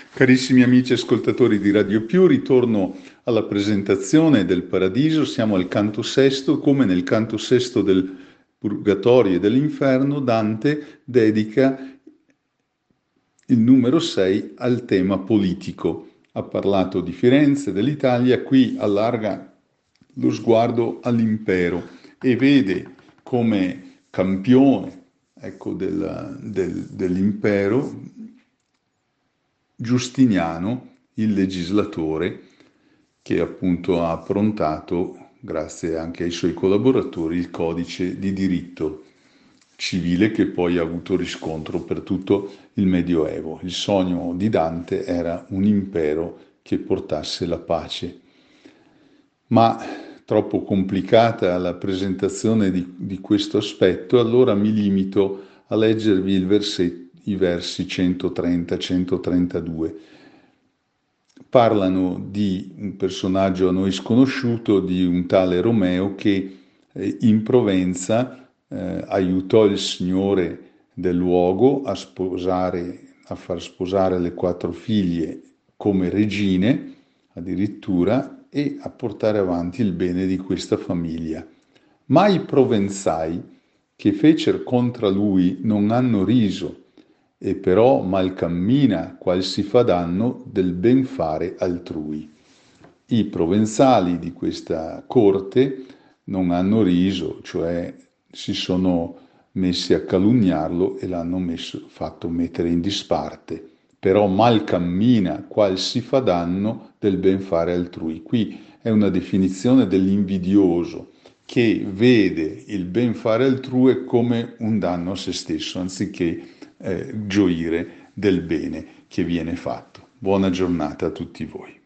Carissimi amici ascoltatori di Radio Più, ritorno alla presentazione del Paradiso. Siamo al canto sesto. Come nel canto sesto del Purgatorio e dell'Inferno, Dante dedica il numero 6 al tema politico. Ha parlato di Firenze, dell'Italia, qui allarga lo sguardo all'impero e vede come campione, ecco, dell'impero Giustiniano, il legislatore, che appunto ha approntato, grazie anche ai suoi collaboratori, il codice di diritto civile che poi ha avuto riscontro per tutto il Medioevo. Il sogno di Dante era un impero che portasse la pace. Ma troppo complicata la presentazione di questo aspetto, allora mi limito a leggervi i versi 130-132. Parlano di un personaggio a noi sconosciuto, di un tale Romeo che in Provenza aiutò il signore del luogo a far sposare le 4 figlie come regine, addirittura, e a portare avanti il bene di questa famiglia. Ma i provenzai che fecer contra lui non hanno riso, e però mal cammina qual si fa danno del ben fare altrui. I provenzali di questa corte non hanno riso, cioè si sono messi a calunniarlo e l'hanno fatto mettere in disparte. Però mal cammina qual si fa danno del ben fare altrui. Qui è una definizione dell'invidioso che vede il ben fare altrui come un danno a se stesso, anziché gioire del bene che viene fatto. Buona giornata a tutti voi.